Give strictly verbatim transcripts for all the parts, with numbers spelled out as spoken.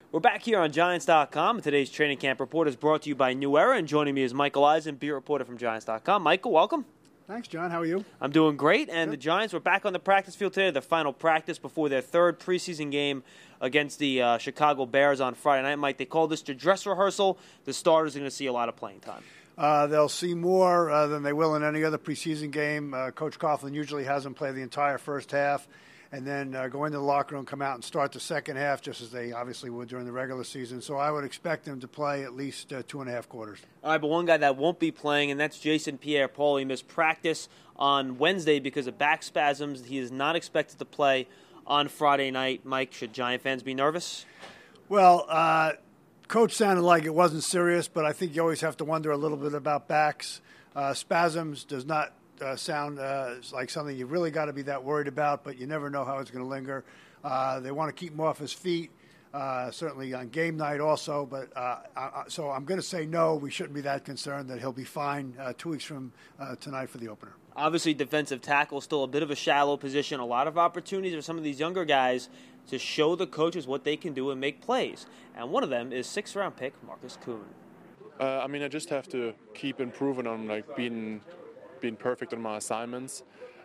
We're back here on Giants dot com. Today's training camp report is brought to you by New Era, and joining me is Michael Eisen, beat reporter from Giants dot com. Michael, welcome. Thanks, John. How are you? I'm doing great, and Good. The Giants were back on the practice field today, their final practice before their third preseason game against the uh, Chicago Bears on Friday night. Mike, they called this the dress rehearsal. The starters are going to see a lot of playing time. Uh, they'll see more uh, than they will in any other preseason game. Uh, Coach Coughlin usually has them play the entire first half and then uh, go into the locker room, come out and start the second half, just as they obviously would during the regular season. So I would expect them to play at least uh, two and a half quarters. All right, but one guy that won't be playing, and that's Jason Pierre-Paul. He missed practice on Wednesday because of back spasms. He is not expected to play on Friday night. Mike, should Giant fans be nervous? Well, uh, Coach sounded like it wasn't serious, but I think you always have to wonder a little bit about backs. Uh, spasms does not Uh, sound uh, like something you really got to be that worried about, but you never know how it's going to linger. Uh, they want to keep him off his feet, uh, certainly on game night also. But uh, I, so I'm going to say no. We shouldn't be that concerned that he'll be fine uh, two weeks from uh, tonight for the opener. Obviously, defensive tackle still a bit of a shallow position. A lot of opportunities for some of these younger guys to show the coaches what they can do and make plays. And one of them is sixth-round pick Marcus Kuhn. Uh, I mean, I just have to keep improving on like being. being perfect on my assignments,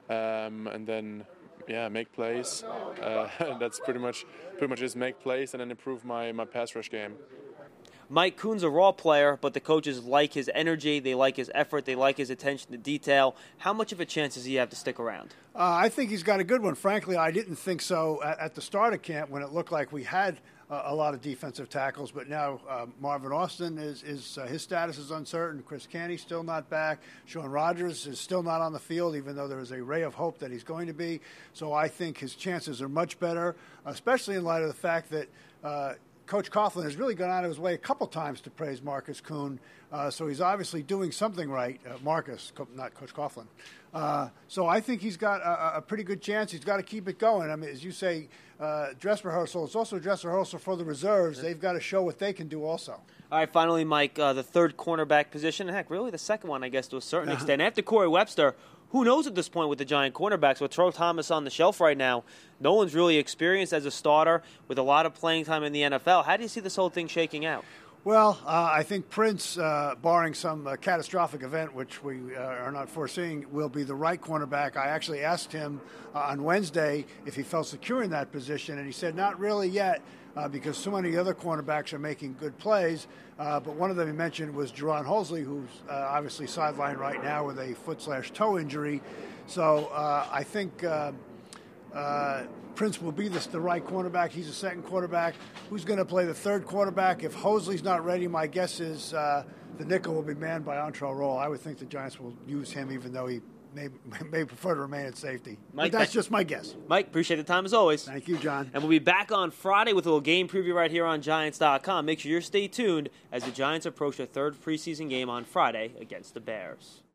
um, and then yeah, make plays. Uh, that's pretty much pretty much just make plays and then improve my, my pass rush game. Mike Kuhn's a raw player, but the coaches like his energy, they like his effort, they like his attention to detail. How much of a chance does he have to stick around? Uh, I think he's got a good one. Frankly, I didn't think so at, at the start of camp when it looked like we had uh, a lot of defensive tackles, but now uh, Marvin Austin, is, is uh, his status is uncertain. Chris Canty's still not back. Sean Rogers is still not on the field, even though there is a ray of hope that he's going to be. So I think his chances are much better, especially in light of the fact that uh, Coach Coughlin has really gone out of his way a couple times to praise Marcus Kuhn, uh, so he's obviously doing something right. Uh, Marcus, not Coach Coughlin. Uh, so I think he's got a, a pretty good chance. He's got to keep it going. I mean, as you say, uh, dress rehearsal. It's also a dress rehearsal for the reserves. They've got to show what they can do also. All right, finally, Mike, uh, the third cornerback position, heck, really the second one, I guess, to a certain uh-huh. extent. After Corey Webster, who knows at this point with the Giant cornerbacks? With Terrell Thomas on the shelf right now, no one's really experienced as a starter with a lot of playing time in the N F L. How do you see this whole thing shaking out? Well, uh, I think Prince, uh, barring some uh, catastrophic event, which we uh, are not foreseeing, will be the right cornerback. I actually asked him uh, on Wednesday if he felt secure in that position, and he said not really yet uh, because so many other cornerbacks are making good plays. Uh, but one of them he mentioned was Jerron Holsley, who's uh, obviously sidelined right now with a foot slash toe injury. So uh, I think uh, uh, Prince will be this, the right cornerback. He's a second quarterback. Who's going to play the third quarterback? If Hosley's not ready, my guess is uh, the nickel will be manned by Antrell Roll. I would think the Giants will use him, even though he may, may prefer to remain at safety. Mike, but that's just my guess. Mike, appreciate the time as always. Thank you, John. And we'll be back on Friday with a little game preview right here on Giants dot com. Make sure you stay tuned as the Giants approach their third preseason game on Friday against the Bears.